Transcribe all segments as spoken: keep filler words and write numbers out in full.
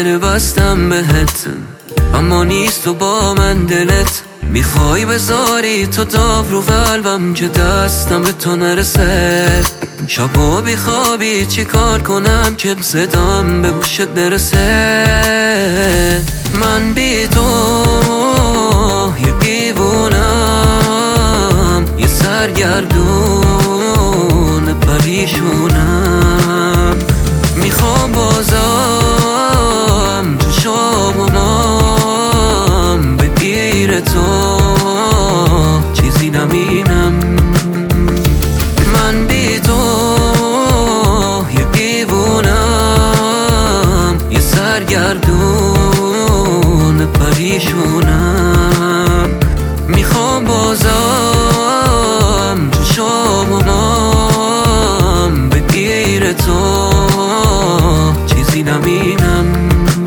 دل بستم بهت، اما نیست تو با من دلت. میخوای بذاری تو داغ رو قلبم که دستم به تو نرسه. شبا بیخوابی چی کار کنم که صدام به گوشت برسه. من بی تو یه دیوونم، یه سرگردون پریشونم. میخوام بازم تو شامونام بگیر تو چیزی نمینم. من بی تو یه دیوونم، یه سرگردون پریشونم. میخوام بازم تو شامونام بگیر تو چیزی نمینم.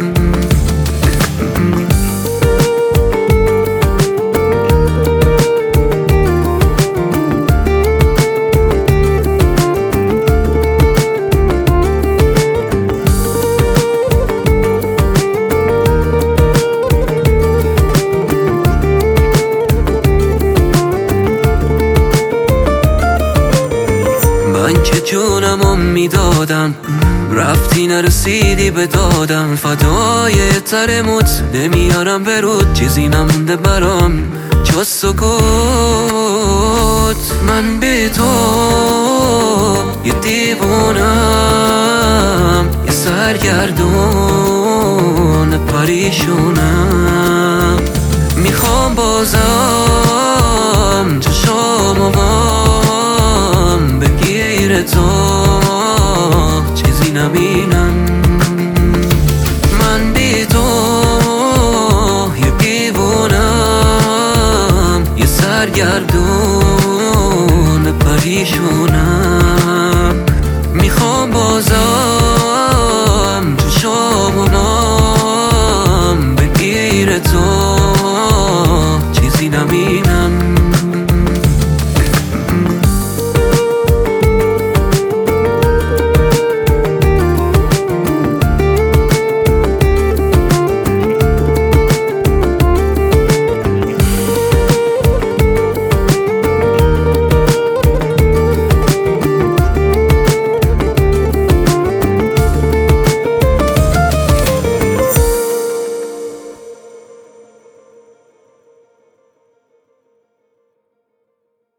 من که جونمو میدادم، رفتی نرسیدی به دادم. فدای ترموت نمیارم برود، چیزی نمونده برام جز سکوت. من بی تو یه دیوونم، یه سرگردون پریشونم. میخوام بازم تو شامم بگیر تو چیزی نبینم. من بی تو یه دیوونم، یه سرگردون